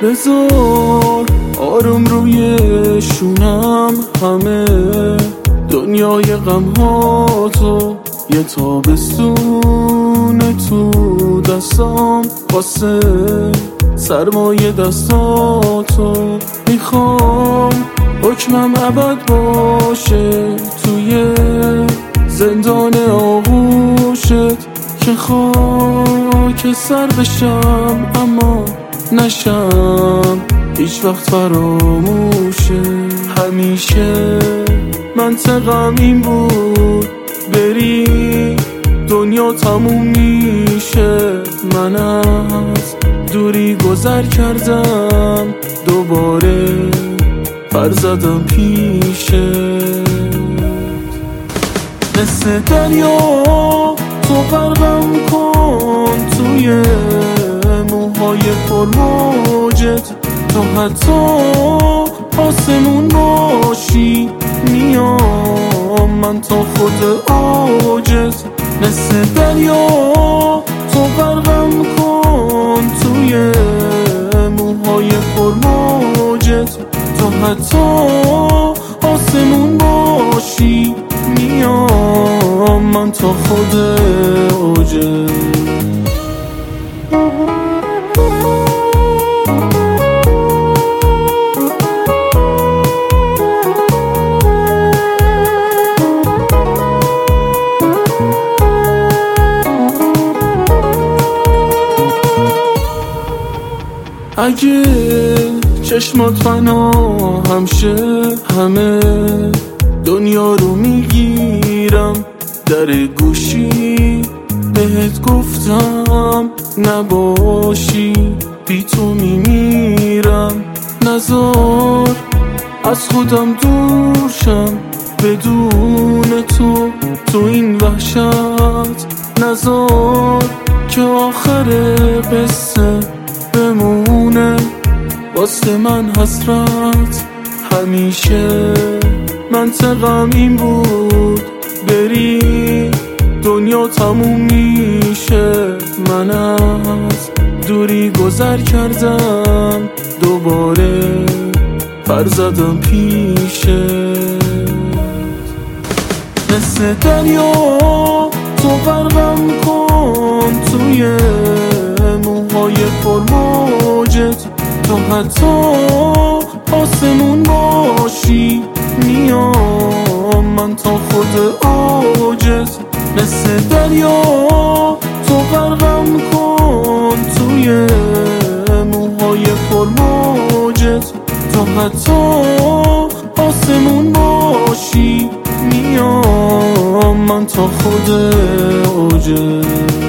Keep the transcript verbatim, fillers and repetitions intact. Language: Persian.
بذار آروم روی شونم همه دنیای غم ها تو، یه تابستون تو دستام واسه سرمایه دستاتو. میخوام حکمم ابد باشه توی زندان آغوشت، که خاک سر بشم اما نشم هیچ وقت فراموشه. همیشه منطقم این بود بری دنیا تموم میشه. من از دوری گذر کردم دوباره پر زدم پیشه. مثل دریا تو غرقم کن توی موهای پرموجت، تو حتی آسمون باشی میام من تا خود عاجز. مثل دریا تو غرقم کن توی موهای پرموجت، تو حتی آسمون باشی میام من تا خود عاجز. اگه چشمات فنا همشه همه دنیا رو میگیرم، در گوشی بهت گفتم نباشی بی تو میمیرم. نذار از خودم دور شم بدون تو تو این وحشت، نذار که آخر قصه بمونه واسه من حسرت. همیشه منطقم این بود بری دنیا تموم میشه. من از دوری گذر کردم دوباره پر زدم پیشه. مثل دریا تو غرقم کن توی موهای پرموجت، تو حتی آسمون باشی میام من تا خود عاجز. مثل دریا تو غرقم کن توی موهای پرموجت، تو حتی آسمون باشی میام من تا خود عاجز.